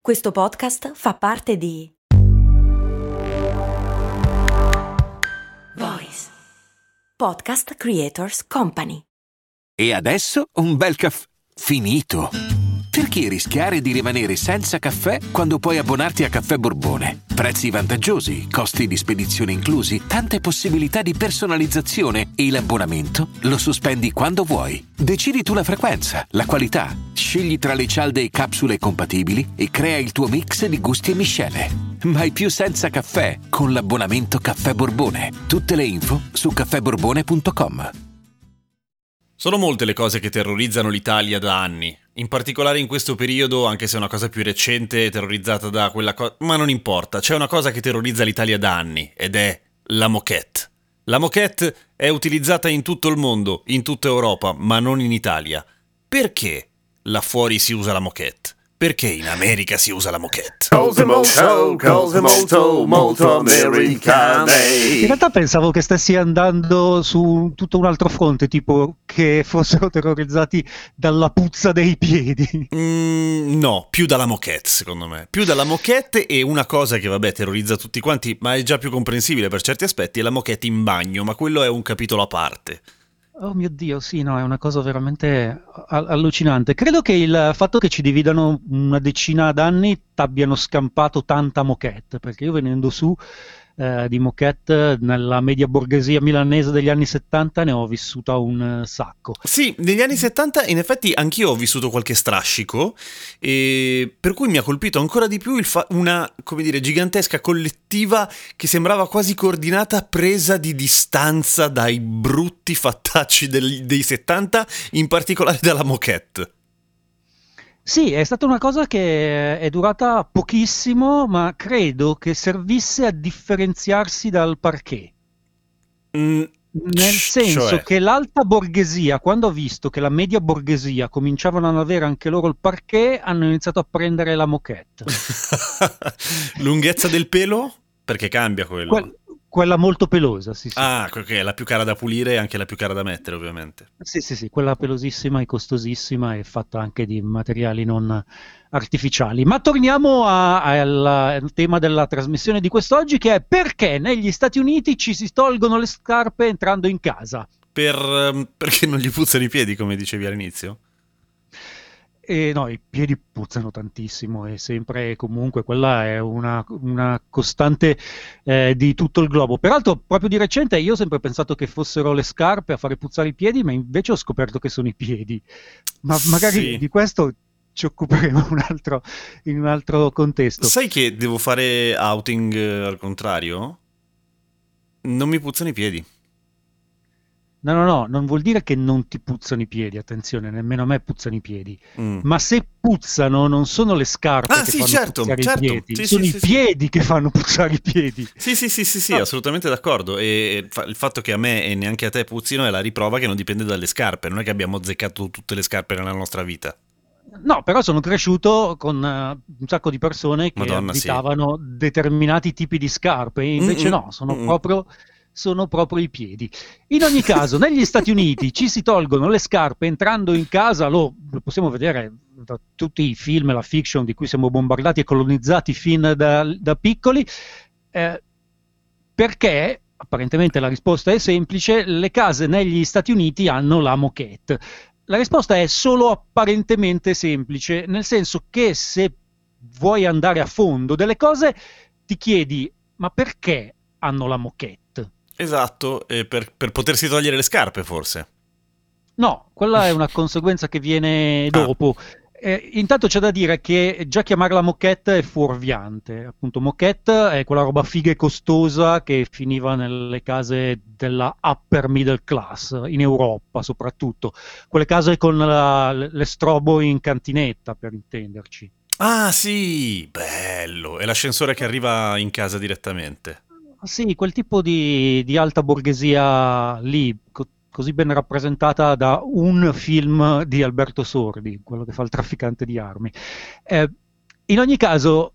Questo podcast fa parte di Voice Podcast Creators Company. E adesso un bel caffè finito. Perché rischiare di rimanere senza caffè quando puoi abbonarti a Caffè Borbone? Prezzi vantaggiosi, costi di spedizione inclusi, tante possibilità di personalizzazione e l'abbonamento lo sospendi quando vuoi. Decidi tu la frequenza, la qualità, scegli tra le cialde e capsule compatibili e crea il tuo mix di gusti e miscele. Mai più senza caffè con l'abbonamento Caffè Borbone. Tutte le info su caffèborbone.com. Sono molte le cose che terrorizzano l'Italia da anni, in particolare in questo periodo, anche se è una cosa più recente, terrorizzata da quella cosa, ma non importa, c'è una cosa che terrorizza l'Italia da anni, ed è la moquette. La moquette è utilizzata in tutto il mondo, in tutta Europa, ma non in Italia. Perché là fuori si usa la moquette? Perché in America si usa la moquette? Cose molto americane. In realtà pensavo che stessi andando su tutto un altro fronte, tipo che fossero terrorizzati dalla puzza dei piedi. No, più dalla moquette secondo me. Più dalla moquette, e una cosa che vabbè terrorizza tutti quanti, ma è già più comprensibile per certi aspetti, è la moquette in bagno, ma quello è un capitolo a parte. Oh mio Dio, sì, no, è una cosa veramente allucinante. Credo che il fatto che ci dividano una decina d'anni t'abbiano scampato tanta moquette, perché io venendo su di moquette nella media borghesia milanese degli anni 70 ne ho vissuta un sacco. Sì, negli anni 70 in effetti anch'io ho vissuto qualche strascico, e per cui mi ha colpito ancora di più una, come dire, gigantesca collettiva che sembrava quasi coordinata, presa di distanza dai brutti fattacci dei 70, in particolare dalla moquette. Sì, è stata una cosa che è durata pochissimo, ma credo che servisse a differenziarsi dal parquet. Nel senso Cioè? che l'alta borghesia, quando ha visto che la media borghesia cominciavano ad avere anche loro il parquet, hanno iniziato a prendere la moquette. Lunghezza del pelo? Perché cambia quello. Quella molto pelosa, sì, sì. Ah, che è la più cara da pulire e anche la più cara da mettere, ovviamente. Sì, quella pelosissima e costosissima e fatta anche di materiali non artificiali. Ma torniamo al tema della trasmissione di quest'oggi, che è perché negli Stati Uniti ci si tolgono le scarpe entrando in casa. Perché non gli puzzano i piedi, come dicevi all'inizio? E no, i piedi puzzano tantissimo e sempre e comunque quella è una costante di tutto il globo. Peraltro, proprio di recente io ho sempre pensato che fossero le scarpe a fare puzzare i piedi, ma invece ho scoperto che sono i piedi. Ma magari Sì. di questo ci occuperemo in un altro contesto. Sai che devo fare outing al contrario? Non mi puzzano i piedi. No, non vuol dire che non ti puzzano i piedi, attenzione, nemmeno a me puzzano i piedi. Ma se puzzano non sono le scarpe che sì, fanno certo, puzzare certo. i piedi, Sì, sono sì, i sì, piedi che fanno puzzare i piedi. Sì, No. assolutamente d'accordo. E il fatto che a me e neanche a te puzzino è la riprova che non dipende dalle scarpe. Non è che abbiamo azzeccato tutte le scarpe nella nostra vita. No, però sono cresciuto con un sacco di persone che Madonna, sì. abitavano determinati tipi di scarpe, e invece no, sono proprio i piedi. In ogni caso, negli Stati Uniti ci si tolgono le scarpe entrando in casa, lo possiamo vedere da tutti i film e la fiction di cui siamo bombardati e colonizzati fin da piccoli, perché apparentemente la risposta è semplice: le case negli Stati Uniti hanno la moquette. La risposta è solo apparentemente semplice, nel senso che se vuoi andare a fondo delle cose ti chiedi: ma perché hanno la moquette? Esatto, per potersi togliere le scarpe, forse. No, quella è una conseguenza che viene dopo. Intanto c'è da dire che già chiamarla moquette è fuorviante. Appunto, moquette è quella roba figa e costosa che finiva nelle case della upper middle class, in Europa soprattutto. Quelle case con le strobo in cantinetta, per intenderci. Ah, sì, bello. È l'ascensore che arriva in casa direttamente. Sì, quel tipo di alta borghesia lì, così ben rappresentata da un film di Alberto Sordi, quello che fa il trafficante di armi. In ogni caso,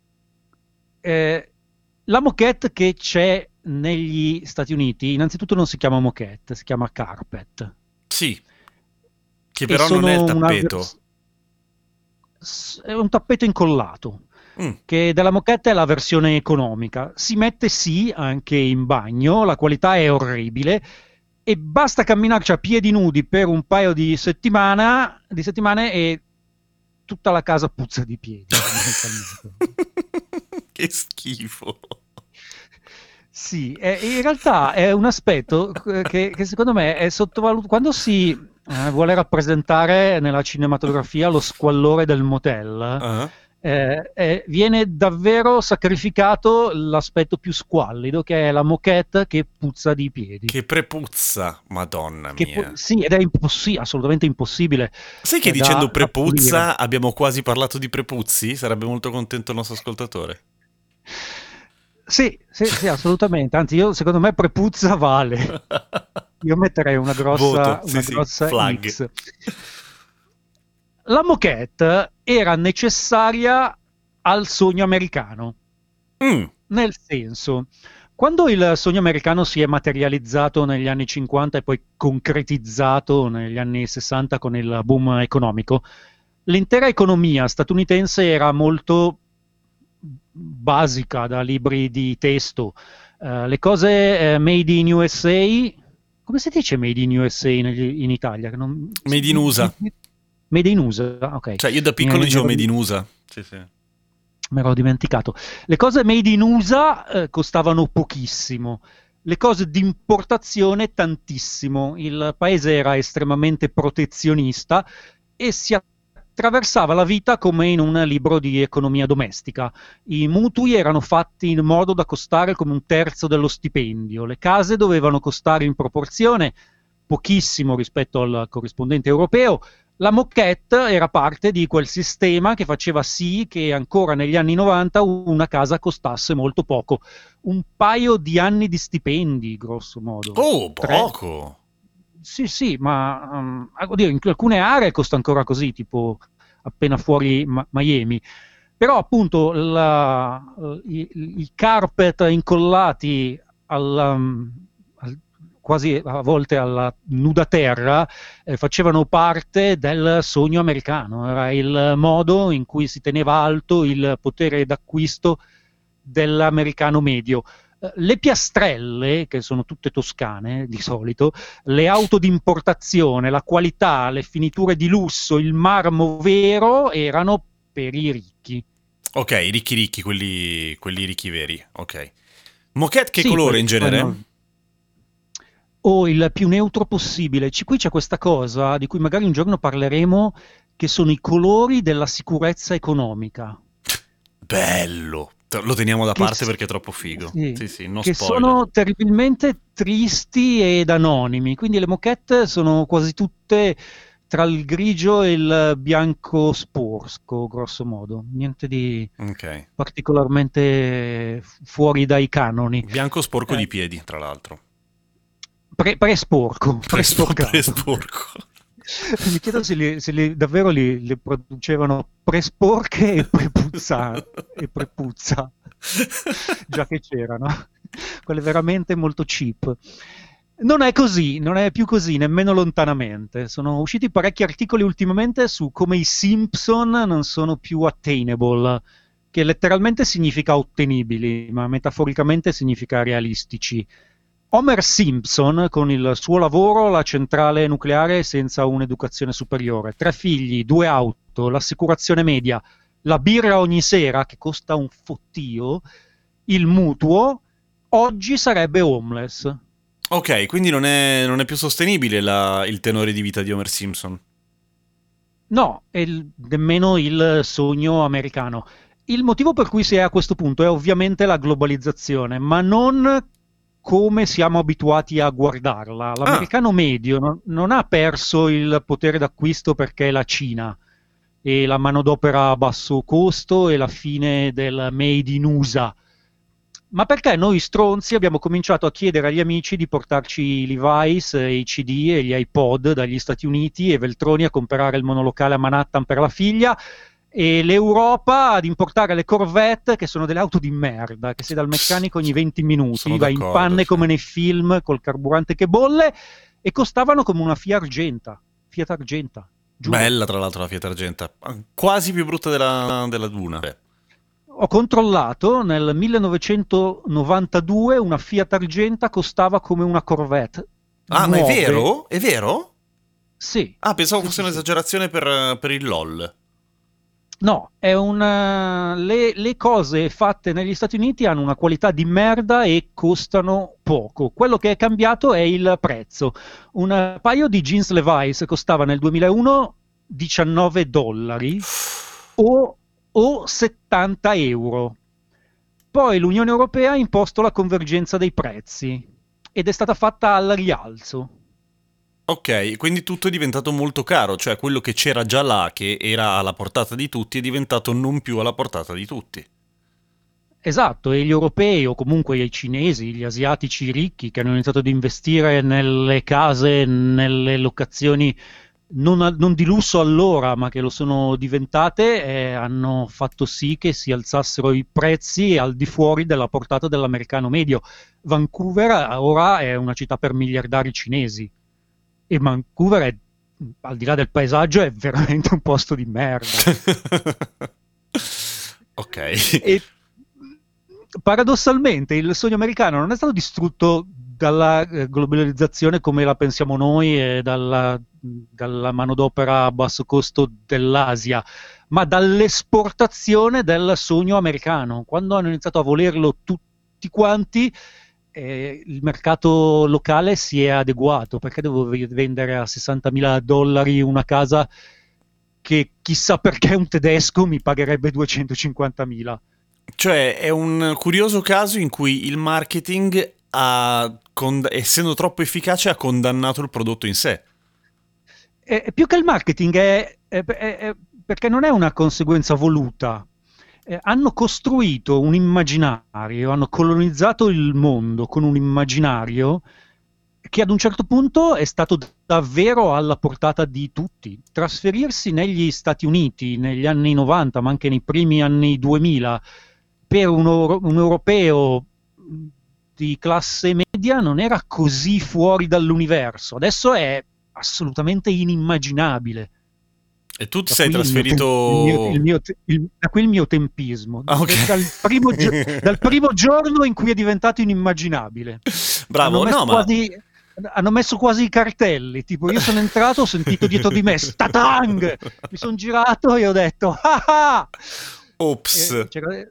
la moquette che c'è negli Stati Uniti, innanzitutto non si chiama moquette, si chiama carpet. Sì, che E però non è il sono tappeto. è un tappeto incollato, che della moquette è la versione economica. Si mette sì anche in bagno, la qualità è orribile e basta camminarci a piedi nudi per un paio di settimane e tutta la casa puzza di piedi. Che schifo. Sì, in realtà è un aspetto che secondo me è sottovalutato quando si vuole rappresentare nella cinematografia lo squallore del motel. Viene davvero sacrificato l'aspetto più squallido, che è la moquette che puzza di piedi. Che prepuzza, madonna mia. Sì, ed è assolutamente impossibble. Sai che dicendo prepuzza abbiamo quasi parlato di prepuzzi? Sarebbe molto contento il nostro ascoltatore. Sì, assolutamente. Anzi, secondo me prepuzza vale. Io metterei una grossa, grossa flag. X. La moquette era necessaria al sogno americano. Nel senso, quando il sogno americano si è materializzato negli anni 50 e poi concretizzato negli anni 60 con il boom economico, l'intera economia statunitense era molto basica, da libri di testo. Le cose made in USA, come si dice made in USA in Italia? Made in USA. Made in USA, ok. Cioè io da piccolo dicevo made in USA. Sì. Me l'ho dimenticato. Le cose made in USA costavano pochissimo, le cose di importazione tantissimo. Il paese era estremamente protezionista e si attraversava la vita come in un libro di economia domestica. I mutui erano fatti in modo da costare come un terzo dello stipendio, le case dovevano costare in proporzione pochissimo rispetto al corrispondente europeo. La moquette era parte di quel sistema che faceva sì che ancora negli anni 90 una casa costasse molto poco. Un paio di anni di stipendi, grosso modo. Oh, poco! Sì, ma oddio, in alcune aree costa ancora così, tipo appena fuori Miami. Però appunto i carpet incollati quasi a volte alla nuda terra, facevano parte del sogno americano. Era il modo in cui si teneva alto il potere d'acquisto dell'americano medio. Le piastrelle, che sono tutte toscane di solito, le auto di importazione, la qualità, le finiture di lusso, il marmo vero erano per i ricchi. Ok, i ricchi, quelli ricchi veri, ok. Moquette che colore in genere? O il più neutro possibile. Qui c'è questa cosa di cui magari un giorno parleremo, che sono i colori della sicurezza economica. Bello! Lo teniamo da parte perché è troppo figo. Sì, non che spoiler. Sono terribilmente tristi ed anonimi, quindi le moquette sono quasi tutte tra il grigio e il bianco sporco, grosso modo. Niente di particolarmente fuori dai canoni. Bianco sporco di piedi, tra l'altro. Presporco. Mi chiedo se davvero li producevano presporche e prepuzza, già che c'erano, quelle veramente molto cheap. Non è così, non è più così, nemmeno lontanamente. Sono usciti parecchi articoli ultimamente su come i Simpson non sono più attainable, che letteralmente significa ottenibili, ma metaforicamente significa realistici. Homer Simpson, con il suo lavoro, la centrale nucleare senza un'educazione superiore, 3 figli, 2 auto, l'assicurazione media, la birra ogni sera, che costa un fottio, il mutuo, oggi sarebbe homeless. Ok, quindi non è più sostenibile il tenore di vita di Homer Simpson. No, nemmeno il sogno americano. Il motivo per cui si è a questo punto è ovviamente la globalizzazione, ma non come siamo abituati a guardarla. L'americano medio non ha perso il potere d'acquisto perché è la Cina e la manodopera a basso costo e la fine del made in USA, ma perché noi stronzi abbiamo cominciato a chiedere agli amici di portarci i Levi's, i CD e gli iPod dagli Stati Uniti e Veltroni a comprare il monolocale a Manhattan per la figlia, e l'Europa ad importare le Corvette, che sono delle auto di merda, che sei dal meccanico ogni 20 minuti, va in panne come nei film col carburante che bolle, e costavano come una Fiat Argenta. Giuro. Bella tra l'altro la Fiat Argenta, quasi più brutta della Duna. Ho controllato, nel 1992 una Fiat Argenta costava come una Corvette. Ah, ma è 9. vero? È vero? Sì. Ah, pensavo Sì, fosse sì, sì. un'esagerazione per il LOL. No, le cose fatte negli Stati Uniti hanno una qualità di merda e costano poco. Quello che è cambiato è il prezzo. Un paio di jeans Levi's costava nel 2001 $19 o 70 euro. Poi l'Unione Europea ha imposto la convergenza dei prezzi ed è stata fatta al rialzo. Ok, quindi tutto è diventato molto caro, cioè quello che c'era già là, che era alla portata di tutti, è diventato non più alla portata di tutti. Esatto, e gli europei o comunque i cinesi, gli asiatici ricchi che hanno iniziato ad investire nelle case, nelle locazioni non di lusso allora, ma che lo sono diventate, hanno fatto sì che si alzassero i prezzi al di fuori della portata dell'americano medio. Vancouver ora è una città per miliardari cinesi e Vancouver è, al di là del paesaggio, è veramente un posto di merda. Ok. E paradossalmente il sogno americano non è stato distrutto dalla globalizzazione come la pensiamo noi e dalla manodopera a basso costo dell'Asia, ma dall'esportazione del sogno americano. Quando hanno iniziato a volerlo tutti quanti, il mercato locale si è adeguato. Perché devo vendere a $60.000 una casa che chissà perché un tedesco mi pagherebbe 250.000? Cioè, è un curioso caso in cui il marketing essendo troppo efficace, ha condannato il prodotto in sé. Più che il marketing è perché non è una conseguenza voluta. Hanno costruito un immaginario, hanno colonizzato il mondo con un immaginario che ad un certo punto è stato davvero alla portata di tutti. Trasferirsi negli Stati Uniti negli anni 90, ma anche nei primi anni 2000, per un europeo di classe media non era così fuori dall'universo. Adesso è assolutamente inimmaginabile. E tu ti sei trasferito... Da qui il mio tempismo. Ah, okay. Dal primo giorno in cui è diventato inimmaginabile. Bravo, Hanno messo quasi i cartelli, tipo io sono entrato, ho sentito dietro di me Statang, mi sono girato e ho detto ah! Ops.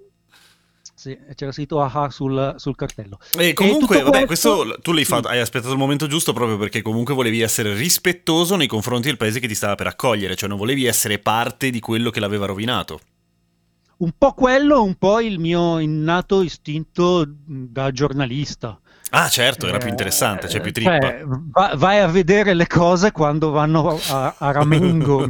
C'era scritto aha sul cartello. E comunque, vabbè, questo tu l'hai fatto, hai aspettato il momento giusto proprio perché comunque volevi essere rispettoso nei confronti del paese che ti stava per accogliere, cioè non volevi essere parte di quello che l'aveva rovinato. Un po' quello, un po' il mio innato istinto da giornalista. Ah, certo, era più interessante, c'è più trippa. Cioè, vai a vedere le cose quando vanno a ramengo,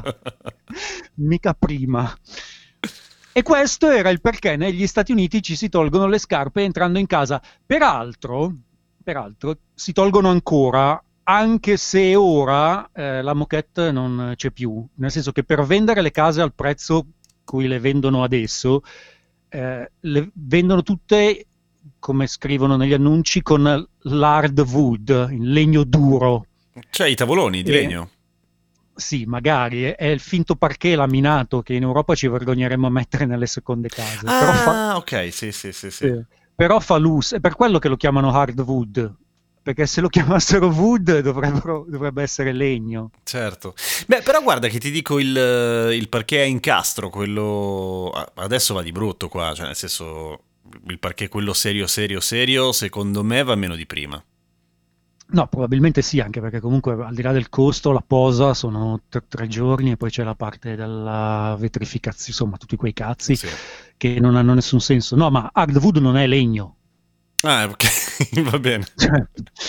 mica prima. E questo era il perché negli Stati Uniti ci si tolgono le scarpe entrando in casa. Peraltro si tolgono ancora, anche se ora la moquette non c'è più. Nel senso che per vendere le case al prezzo cui le vendono adesso, le vendono tutte, come scrivono negli annunci, con l'hardwood, il legno duro. Cioè i tavoloni di legno. Sì, magari è il finto parquet laminato che in Europa ci vergogneremmo a mettere nelle seconde case. Ok, sì. Però fa lusso, è per quello che lo chiamano hardwood, perché se lo chiamassero wood dovrebbe essere legno. Certo. Beh, però guarda che ti dico il parquet a incastro, quello adesso va di brutto qua, cioè nel senso il parquet quello serio, secondo me va meno di prima. No, probabilmente sì, anche perché comunque al di là del costo, la posa sono 3 giorni e poi c'è la parte della vetrificazione, insomma, tutti quei cazzi che non hanno nessun senso. No, ma hardwood non è legno. Ah, ok, va bene. Cioè,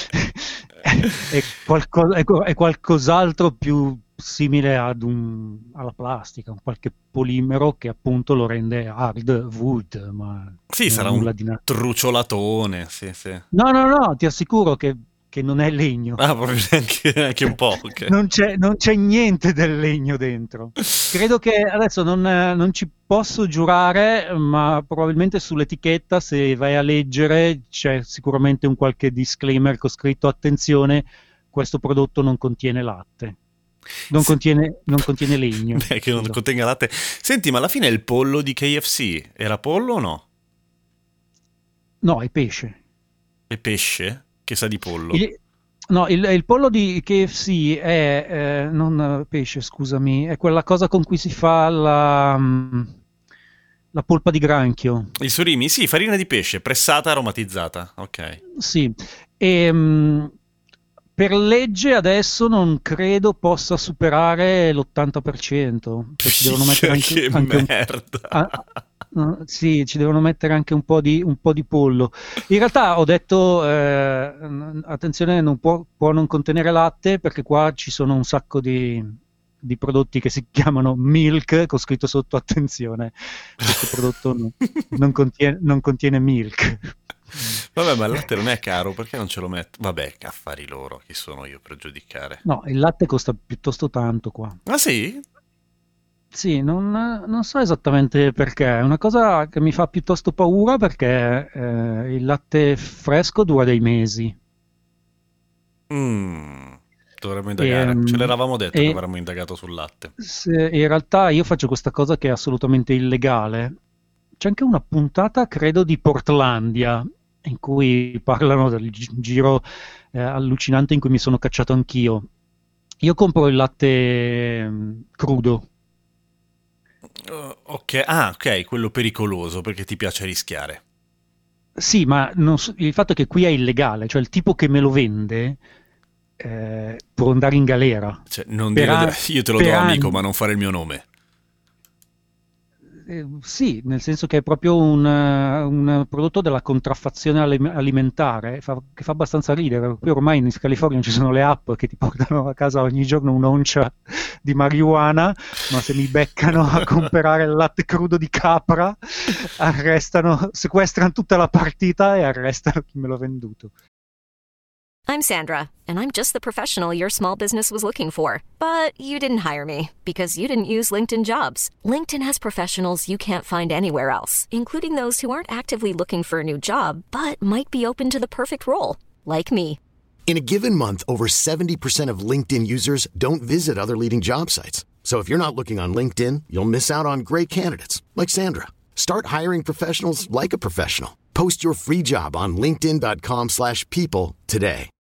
è qualcos'altro più simile alla plastica, un qualche polimero che appunto lo rende hardwood, ma sì, sarà un trucciolatone, sì. No, ti assicuro che non è legno. Ah, proprio neanche un po', okay. Non c'è niente del legno dentro. Credo che adesso non ci posso giurare, ma probabilmente sull'etichetta, se vai a leggere, c'è sicuramente un qualche disclaimer con scritto attenzione, questo prodotto non contiene latte. Non contiene legno. Beh, che non contenga latte. Senti, ma alla fine il pollo di KFC era pollo o no? No, è pesce. È pesce? Che sa di pollo? Il pollo di KFC è non pesce, scusami, è quella cosa con cui si fa la polpa di granchio. Il surimi? Sì, farina di pesce, pressata, aromatizzata. Ok. Sì, e per legge adesso non credo possa superare l'80%. Cioè ci devono mettere Che anche merda. sì, ci devono mettere anche un po' di pollo. In realtà ho detto, attenzione, non può non contenere latte, perché qua ci sono un sacco di prodotti che si chiamano milk, con scritto sotto, attenzione, questo prodotto non contiene milk. Vabbè, ma il latte non è caro, perché non ce lo metto? Vabbè, che affari loro, chi sono io per giudicare? No, il latte costa piuttosto tanto qua. Ah sì? Sì, non so esattamente perché, è una cosa che mi fa piuttosto paura, perché il latte fresco dura dei mesi. Dovremmo indagare. Ce l'eravamo detto che E avremmo indagato sul latte. in realtà io faccio questa cosa che è assolutamente illegale. C'è anche una puntata, credo, di Portlandia, in cui parlano del giro allucinante in cui mi sono cacciato anch'io. Io compro il latte crudo. Ok, quello pericoloso, perché ti piace rischiare. Sì, ma il fatto è che qui è illegale, cioè il tipo che me lo vende può andare in galera. Cioè, non dire io te lo do amico, ma non fare il mio nome. Sì, nel senso che è proprio un prodotto della contraffazione alimentare, che fa abbastanza ridere. Qui ormai in California ci sono le app che ti portano a casa ogni giorno un'oncia di marijuana, ma se mi beccano a comprare il latte crudo di capra, sequestrano tutta la partita e arrestano chi me l'ha venduto. I'm Sandra, and I'm just the professional your small business was looking for. But you didn't hire me because you didn't use LinkedIn Jobs. LinkedIn has professionals you can't find anywhere else, including those who aren't actively looking for a new job, but might be open to the perfect role, like me. In a given month, over 70% of LinkedIn users don't visit other leading job sites. So if you're not looking on LinkedIn, you'll miss out on great candidates, like Sandra. Start hiring professionals like a professional. Post your free job on linkedin.com/people today.